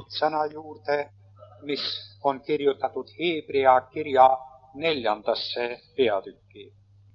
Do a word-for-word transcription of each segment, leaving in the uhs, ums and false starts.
sõna juurde, mis on kirjutatud Hebrea kirja neljandasse peatükki.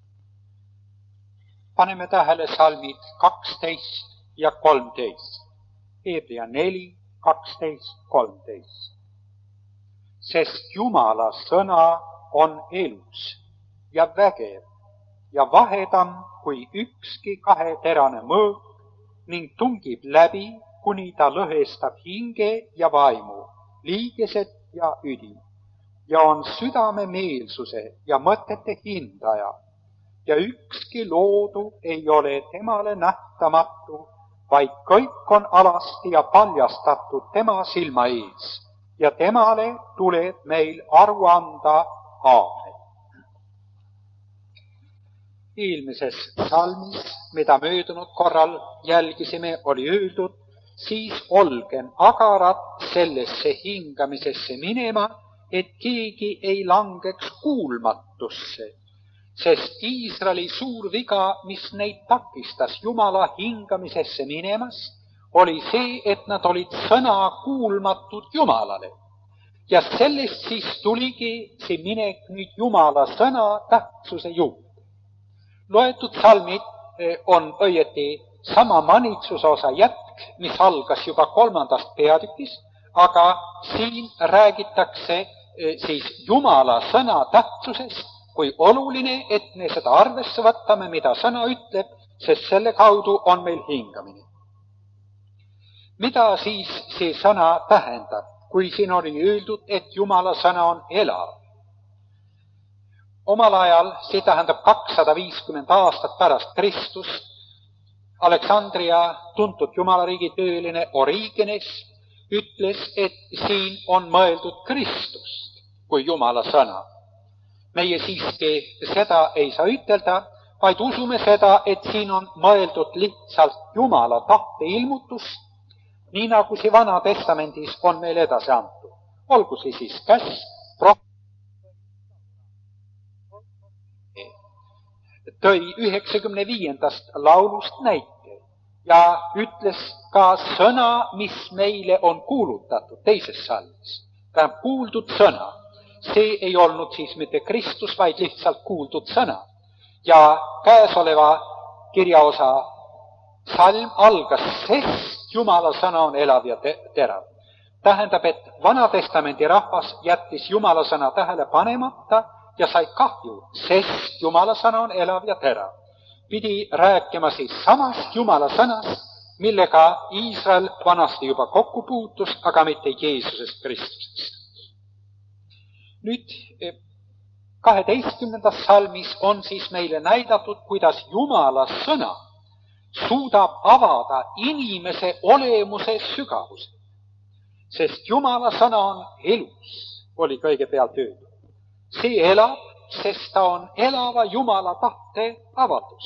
Paneme tähele salmid kaksteist ja kolmteist. Hebrea neli, kaksteist, kolmteist. Sest Jumala sõna on elus ja vägev ja vahedam kui ükski kaheterane mõõk ning tungib läbi, kuni ta lõhestab hinge ja vaimu, liigesed ja üdi ja on südame meelsuse ja mõtete hindaja ja ükski loodu ei ole temale nähtamatu, vaid kõik on alasti ja paljastatud tema silma ees ja temale tuleb meil aru anda. Aamen. Eelmises salmis, mida möödunud korral jälgisime, oli öeldud, siis olgem agarad sellesse hingamisesse minema, et keegi ei langeks kuulmatusse, sest Iisraeli suur viga, mis neid takistas Jumala hingamisesse minemas, oli see, et nad olid sõna kuulmatud Jumalale. Ja sellest siis tuligi see minek nüüd Jumala sõna tähtsuse juurde. Loetud salmid on õieti sama manitsuse osa jätk, mis algas juba kolmandast peatükis, aga siin räägitakse siis Jumala sõna tähtsusest, kui oluline, et me seda arvesse võtame, mida sõna ütleb, sest selle kaudu on meil hingamine. Mida siis see sõna tähendab, kui siin oli öeldud, et Jumala sõna on elav? Omal ajal, see tähendab kakssada viiskümmend aastat pärast Kristust, Aleksandria tuntud Jumalariigi tööline Origenes ütles, et siin on mõeldud Kristust kui Jumala sõna. Meie siiski seda ei saa ütelda, vaid usume seda, et siin on mõeldud lihtsalt Jumala tahte ilmutust, nii nagu see Vana Testamendis on meil edasi antud. Olgu see siis käsk, tõi üheksakümne viiendast laulust näite ja ütles ka sõna, mis meile on kuulutatud teises salmis. Tähendab kuuldud sõna. See ei olnud siis mitte Kristus, vaid lihtsalt kuuldud sõna. Ja käesoleva kirjaosa salm algas, sest Jumala sõna on elav ja terav. Tähendab, et Vana-testamendi rahvas jättis Jumala sõna tähele panemata ja sai kahju, sest Jumala sõna on elav ja terav. Pidi rääkima siis samast Jumala sõnast, millega Iisrael vanasti juba kokku puutus, aga mitte Jeesusest Kristusest. Nüüd kaheteistkümnendas salmis on siis meile näidatud, kuidas Jumala sõna suudab avada inimese olemuse sügavuse. Sest Jumala sõna on elus, oli kõigepealt öeldud. See elab, sest ta on elava Jumala tahte avaldus.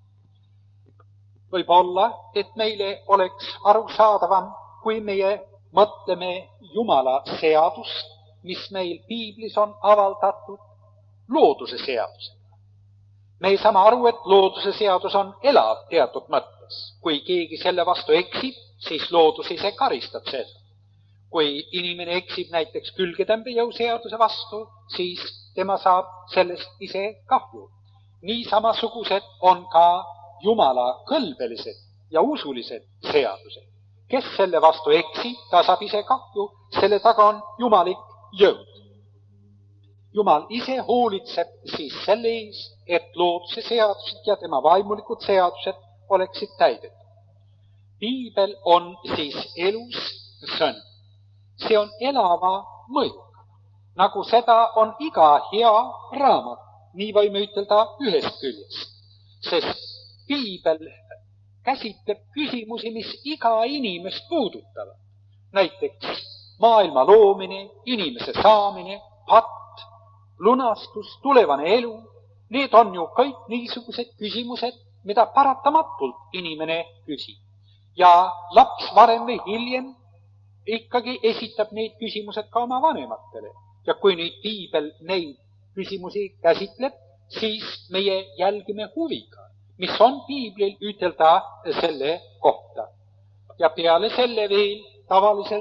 Võib olla, et meile oleks arusaadavam, kui meie mõtleme Jumala seadust, mis meil Piiblis on avaldatud looduse seadusega. Me ei saa aru, et looduse seadus on elav teatud mõttes. Kui keegi selle vastu eksib, siis loodus ise karistab seda. Kui inimene eksib näiteks külgetõmbejõu seaduse vastu, siis tema saab sellest ise kahju. Nii samasugused on ka Jumala kõlbelised ja usulised seadused. Kes selle vastu eksib, ta saab ise kahju, selle taga on jumalik jõud. Jumal ise hoolitseb siis selle ees, et looduse seadused ja tema vaimulikud seadused oleksid täidetud. Piibel on siis elus sõna. See on elava mõjuga, nagu seda on iga hea raamat, nii võime ütelda ühest küljest, sest Piibel käsitleb küsimusi, mis iga inimest puudutavad. Näiteks maailma loomine, inimese saamine, patt, lunastus, tulevane elu, need on ju kõik niisugused küsimused, mida paratamatult inimene küsib. Ja laps varem või hiljem ikkagi esitab neid küsimused ka oma vanematele. Ja kui nüüd Piibel neid küsimusi käsitleb, siis meie jälgime huviga, mis on Piiblil ütelda selle kohta. Ja peale selle veel tavaliselt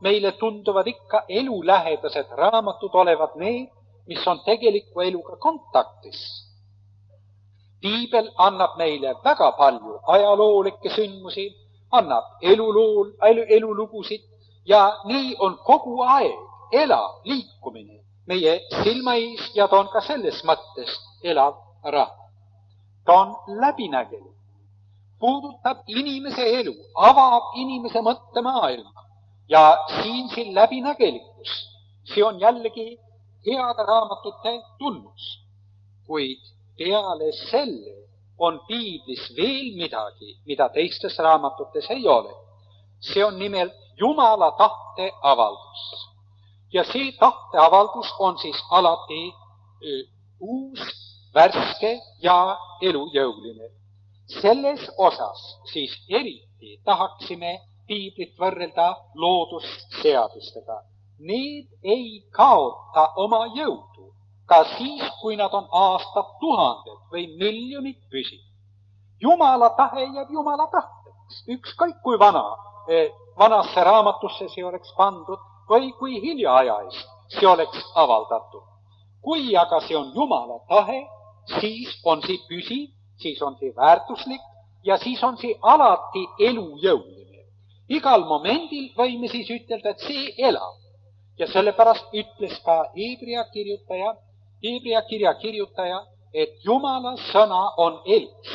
meile tunduvad ikka elulähedased raamatud olevat need, mis on tegeliku eluga kontaktis. Piibel annab meile väga palju ajaloolikke sündmusi, annab elulool, elu, elulugusid ja nii on kogu aeg elav liikumine meie silma ees ja ta on ka selles mõttes elav raamat. Ta on läbinägelik, puudutab inimese elu, avab inimese mõttemaailma ja siin siin läbinägelikkus. See on jällegi heade raamatute tunnus, kuid peale selle on piiblis veel midagi, mida teistes raamatutes ei ole. See on nimelt Jumala tahte avaldus. Ja see tahteavaldus on siis alati öö, uus, värske ja elujõuline. Selles osas siis eriti tahaksime piiblit võrrelda loodusseadustega. Need ei kaota oma jõudu, ka siis, kui nad on aastad tuhanded või miljonid püsinud. Jumala tahe jääb Jumala tahteks, ükskõik kui vana, vanasse raamatusse see oleks pandud või kui hiljaaja eest see oleks avaldatud. Kui aga see on Jumala tahe, siis on see püsiv, siis on see väärtuslik ja siis on see alati elujõuline. Igal momendil võime siis ütelda, et see elab. Ja sellepärast ütles ka Hebrea kirjutaja, Hebrea kirja kirjutaja, et Jumala sõna on elus.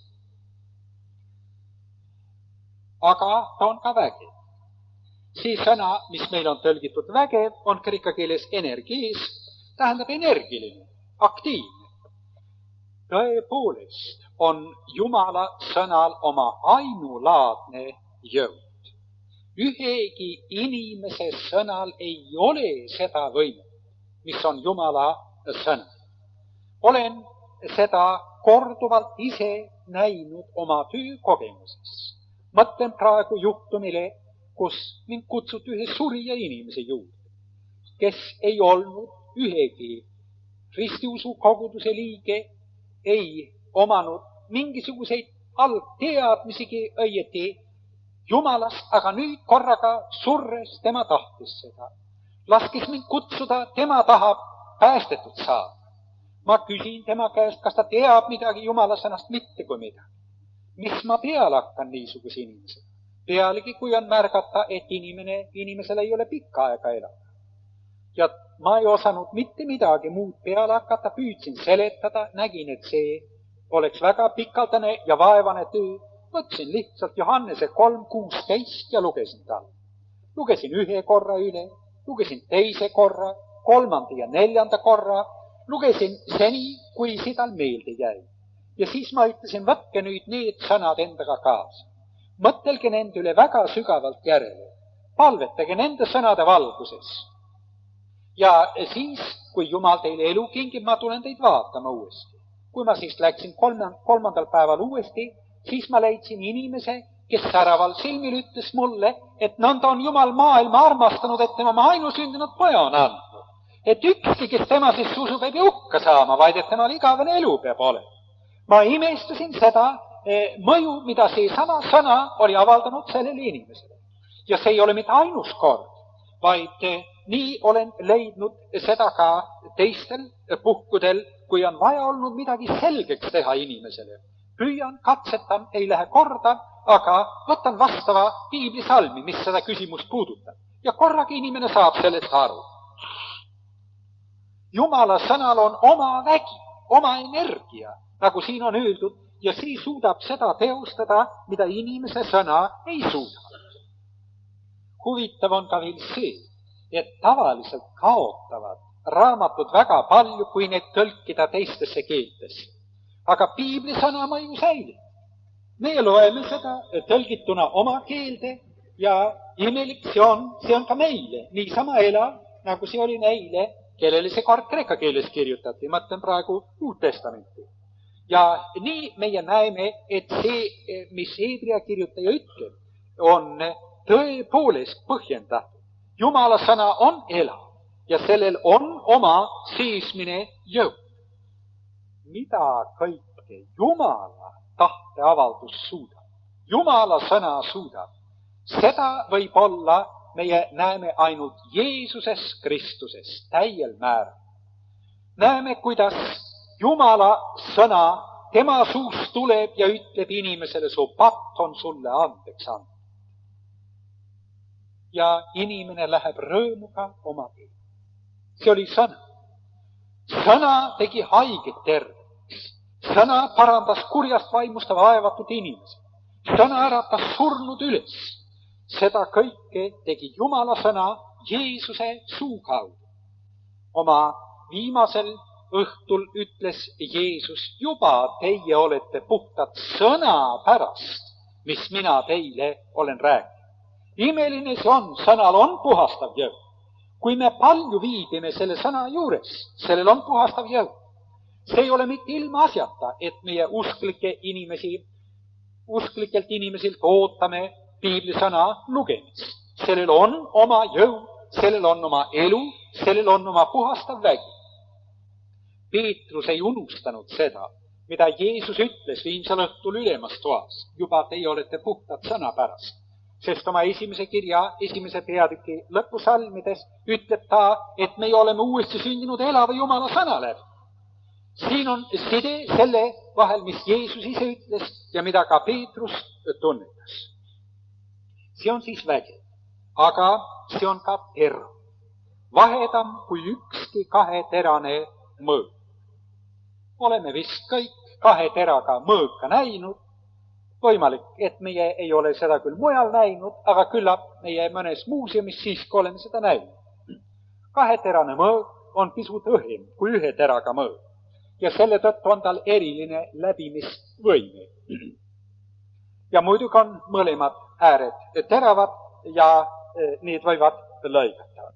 Aga ta on ka vägev. See sõna, mis meil on tõlgitud vägev, on kreeka keeles energiis, tähendab energiline, aktiivne. Tõepoolest on Jumala sõnal oma ainulaadne jõud. Ühegi inimese sõnal ei ole seda võimet, mis on Jumala sõna. Olen seda korduvalt ise näinud oma töökogemuses. Mõtlen praegu juhtumile, kus mind kutsuti ühe surija inimese juurde, kes ei olnud ühegi ristiusu koguduse liige, ei omanud mingisuguseid algteadmisigi õieti Jumalast, aga nüüd korraga surres tema tahtis seda. Laskis mind kutsuda, tema tahab päästetud saada. Ma küsin tema käest, kas ta teab midagi Jumala sõnast, mitte kui midagi. Mis ma peale hakkan niisuguse inimesega? Pealegi, kui on märgata, et inimene, inimesel ei ole pikka aega elada. Ja ma ei osanud mitte midagi muud peale hakata, püüdsin seletada, nägin, et see oleks väga pikaldane ja vaevane töö. Võtsin lihtsalt Johannese kolm kuusteist ja lugesin tal. Lugesin ühe korra üle, lugesin teise korra, kolmanda ja neljanda korra, lugesin seni, kui see tal meelde jäi. Ja siis ma ütlesin, võtke nüüd need sõnad endaga kaasa. Mõtelge nende üle väga sügavalt järele. Palvetage nende sõnade valguses. Ja siis, kui Jumal teile elu kingib, ma tulen teid vaatama uuesti. Kui ma siis läksin kolmandal päeval uuesti, siis ma leidsin inimese, kes säraval silmil ütles mulle, et nõnda on Jumal maailma armastanud, et tema oma ainusündinud poja on andnud. Et ükski, kes tema siis usub, ei pea hukka saama, vaid et temal igavene elu peab olema. Ma imestasin seda eh, mõju, mida see sama sõna oli avaldanud sellele inimesele. Ja see ei ole mitte ainus kord, vaid eh, nii olen leidnud seda ka teistel puhkudel, kui on vaja olnud midagi selgeks teha inimesele. Püüan, katsetan, ei lähe korda, aga võtan vastava piiblisalmi, mis seda küsimust puudutab. Ja korraga inimene saab sellest aru. Jumala sõnal on oma vägi, oma energia, nagu siin on öeldud, ja see suudab seda teostada, mida inimese sõna ei suuda. Huvitav on ka veel see, et tavaliselt kaotavad raamatud väga palju, kui need tõlkida teistesse keeltesse. Aga piibli sõna mõju säilib. Me loeme seda tõlgituna oma keelde ja imelik see on, see on ka meile. Niisama elav, nagu see oli neile, kellele see kord kreeka keeles kirjutati. Mõtlen praegu Uut Testamenti. Ja nii meie näeme, et see, mis Hebrea kirjutaja ütleb, on tõepoolest põhjendatud. Jumala sõna on elav ja sellel on oma seismine jõud. Mida kõike Jumala tahteavaldus suudab, Jumala sõna suudab, seda võib olla meie näeme ainult Jeesuses Kristuses täiel määral. Näeme, kuidas Jumala sõna tema suust tuleb ja ütleb inimesele, su patt on sulle andeks andnud. Ja inimene läheb rõõmuga oma teed. See oli sõna. Sõna tegi haiget terveks. Sõna parandas kurjast vaimust vaevatud inimesi. Sõna äratas surnud üles. Seda kõike tegi Jumala sõna Jeesuse suu kaudu. Oma viimasel õhtul ütles Jeesus, juba teie olete puhtad sõna pärast, mis mina teile olen rääkinud. Imeline see on, sõnal on puhastav jõud. Kui me palju viibime selle sõna juures, sellel on puhastav jõud. See ei ole mitte ilma asjata, et meie usklike inimesi, usklikelt inimesilt ootame piiblisõna lugemist. Sellel on oma jõud, sellel on oma elu, sellel on oma puhastav vägi. Peetrus ei unustanud seda, mida Jeesus ütles viimsel õhtul ülemas toas. Juba teie olete puhtad sõna pärast. Sest oma esimese kirja, esimese peatüki lõpusalmides ütleb ta, et me oleme uuesti sündinud elava Jumala sõna läbi. Siin on side selle vahel, mis Jeesus ise ütles ja mida ka Peetrus tunnetas. See on siis vägi, aga see on ka terav. Vahedam kui ükski kaheterane mõõk. Oleme vist kõik kahe teraga mõõka näinud. Võimalik, et meie ei ole seda küll mujal näinud, aga küllap meie mõnes muuseumis siiski oleme seda näinud. Kaheterane mõõk on pisut õhem kui ühe teraga mõõk ja selle tõttu on tal eriline läbimisvõime. Ja muidugi on mõlemad ääred teravad ja need võivad lõigata.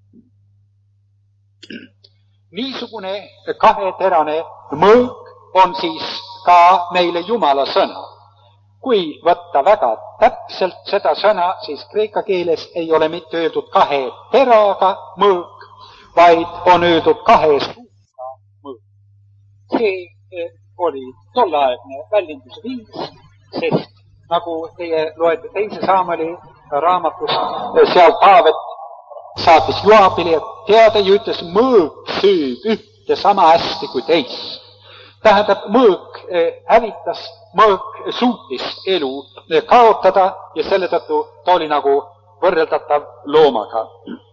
Niisugune kaheterane mõõk on siis ka meile Jumala sõna. Kui võtta väga täpselt seda sõna, siis kreeka keeles ei ole mitte öeldud kahe teraga mõõk, vaid on öeldud kahe suuga mõõk. See oli tolleaegne väljenduse viis, sest nagu teie loete teise Saamali raamatust, seal Taavet saatis Joabile teada ja ütles, mõõk sööb ühte sama hästi kui teist. Tähendab, mõõk hävitas, mõõk suutis elu kaotada ja selle tõttu ta oli nagu võrreldatav loomaga.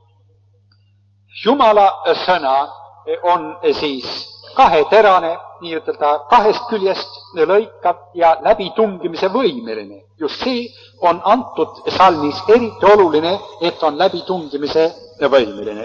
Jumala sõna on siis kaheterane, nii ütelda kahest küljest lõikav ja läbitungimise võimeline. Just see on antud salmis eriti oluline, et on läbitungimise võimeline.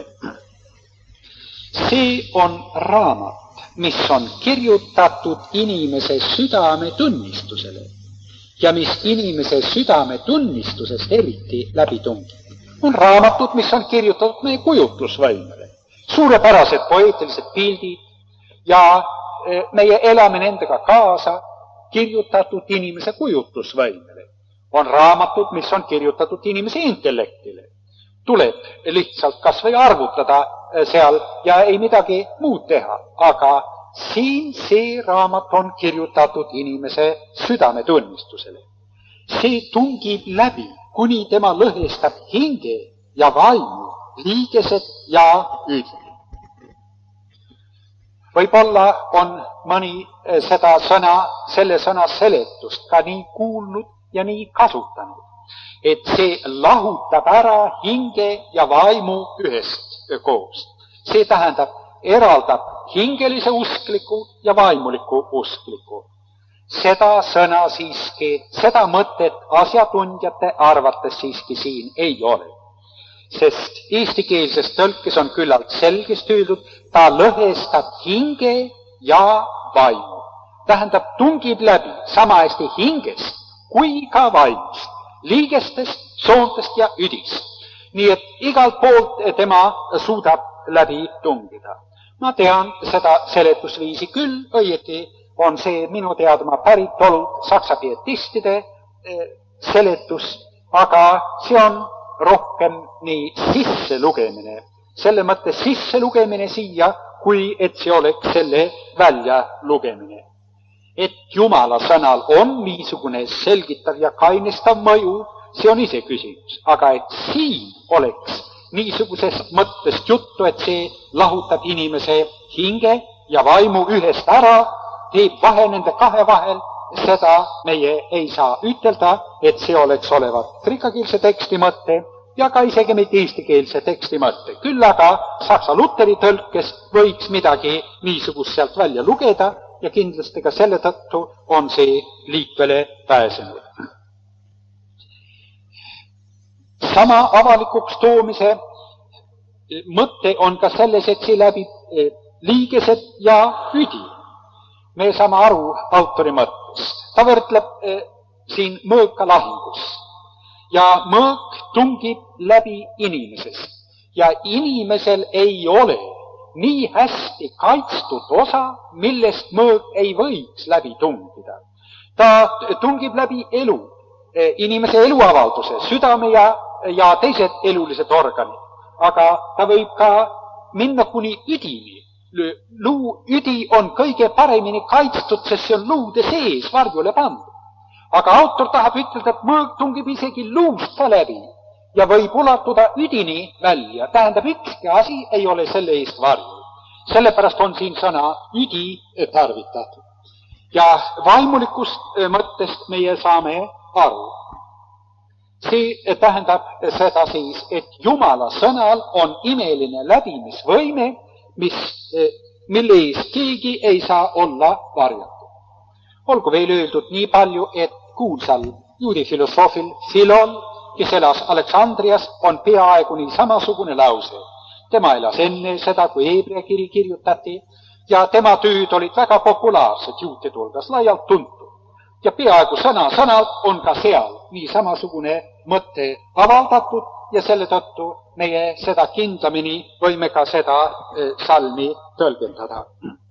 See on raamat, mis on kirjutatud inimese südame tunnistusele ja mis inimese südame tunnistusest eriti läbi tungib. On raamatud, mis on kirjutatud meie kujutlusvõimele. Suurepärased poeetilised pildid ja meie elame nendega kaasa kirjutatud inimese kujutlusvõimele. On raamatud, mis on kirjutatud inimese intellektile. Tuleb lihtsalt kas või arvutada seal ja ei midagi muud teha, aga siin see raamat on kirjutatud inimese südametunnistusele. See tungib läbi, kuni tema lõhestab hinge ja vaimu, liigesed ja üdi. Võib-olla on mõni seda sõna, selle sõna seletust ka nii kuulnud ja nii kasutanud, et see lahutab ära hinge ja vaimu ühest koos. See tähendab, eraldab hingelise uskliku ja vaimuliku uskliku. Seda sõna siiski, seda mõtet asjatundjate arvates siiski siin ei ole. Sest eestikeelses tõlkes on küllalt selgesti öeldud, ta lõhestab hinge ja vaimu. Tähendab, tungib läbi sama hästi hingest kui ka vaimust, liigestest, soontest ja üdist. Nii et igalt poolt tema suudab läbi tungida. Ma tean seda seletusviisi küll, õieti on see minu teadma pärit olnud saksa pietistide seletus, aga see on rohkem nii sisse lugemine. Selle mõttes sisse lugemine siia, kui et see oleks selle välja lugemine. Et Jumala sõnal on niisugune selgitav ja kainistav mõju, see on ise küsimus. Aga et siin oleks niisugusest mõttest juttu, et see lahutab inimese hinge ja vaimu ühest ära, teeb vahe nende kahe vahel, seda meie ei saa ütelda, et see oleks olevat kreekakeelse teksti mõte ja ka isegi mitte eestikeelse teksti mõte. Küll aga saksa luteri tõlkes võiks midagi niisugust sealt välja lugeda ja kindlasti ka selle tõttu on see liikvele pääsenud. Sama avalikuks toomise mõte on ka selles, et see läbib liigesed ja üdi. Me saame aru autori mõttest. Ta võrdleb eh, siin mõõka lahingus. Ja mõõk tungib läbi inimesest. Ja inimesel ei ole nii hästi kaitstud osa, millest mõõk ei võiks läbi tungida. Ta tungib läbi elu, eh, inimese eluavalduse, südame ja, ja teised elulised organid. Aga ta võib ka minna kuni üdini. Luu üdi on kõige paremini kaitstud, sest see on luude sees varjule pandud. Aga autor tahab ütelda, et mõõk tungib isegi luust ka läbi ja võib ulatuda üdini välja. Tähendab, ükski asi ei ole selle eest varju. Sellepärast on siin sõna üdi tarvitatud. Ja vaimulikust mõttest meie saame aru. See tähendab seda siis, et Jumala sõnal on imeline läbimisvõime, mis, mille eest keegi ei saa olla varjatud. Olgu veel öeldud nii palju, et kuulsal juudi filosoofil Philol, kes elas Aleksandrias, on peaaegu nii samasugune lause. Tema elas enne seda, kui Hebrea kiri kirjutati ja tema tööd olid väga populaarsed juutide hulgas, laialt tuntud. Ja peaaegu sõna-sõnalt on ka seal nii samasugune mõte avaldatud ja selle tõttu meie seda kindlamini võime ka seda salmi tõlgendada.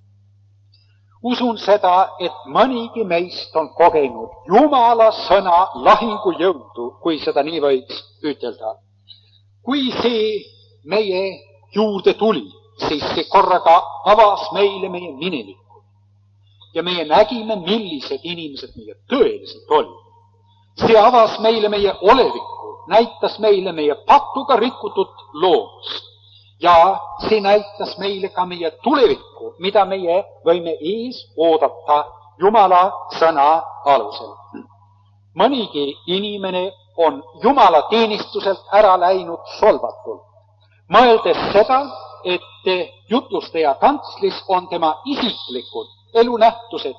Usun seda, et mõnigi meist on kogenud Jumala sõna lahingujõudu, kui seda nii võiks ütelda. Kui see meie juurde tuli, siis see korraga avas meile meie minevikku. Ja meie nägime, millised inimesed meie tõeliselt olid. See avas meile meie olevikku, näitas meile meie patuga rikutud loomust. Ja see näitas meile ka meie tulevikku, mida meie võime ees oodata Jumala sõna alusel. Mõnigi inimene on Jumala teenistuselt ära läinud solvatult, mõeldes seda, et jutlustaja kantslis on tema isiklikud elunähtused,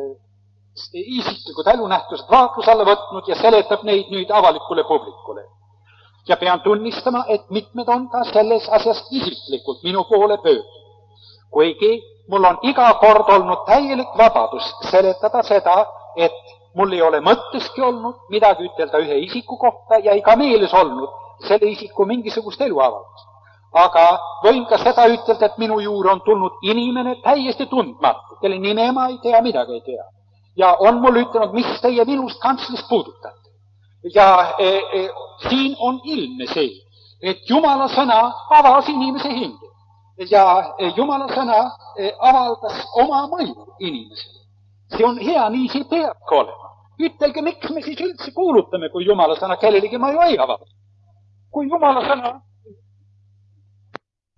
isiklikud elunähtused vaatlus alla võtnud ja seletab neid nüüd avalikule publikule. Ja pean tunnistama, et mitmed on ka selles asjas isiklikult minu poole pöördunud. Kuigi mul on iga kord olnud täielik vabadus seletada seda, et mul ei ole mõtteski olnud midagi ütelda ühe isiku kohta ja ei ka meeles olnud selle isiku mingisugust eluavaldust. Aga võin ka seda ütelda, et minu juurde on tulnud inimene täiesti tundmatu, kelle nime ma ei tea, midagi ei tea. Ja on mul ütelnud, mis teie minust kantslist puudutate. Ja e, e, siin on ilmne see, et Jumala sõna avas inimese hinge. Ja e, Jumala sõna e, avaldas oma mõju inimesele. See on hea, nii see peabki olema. Ütelge, miks me siis üldse kuulutame, kui Jumala sõna kellelegi mõju ei avalda. Kui Jumala sõna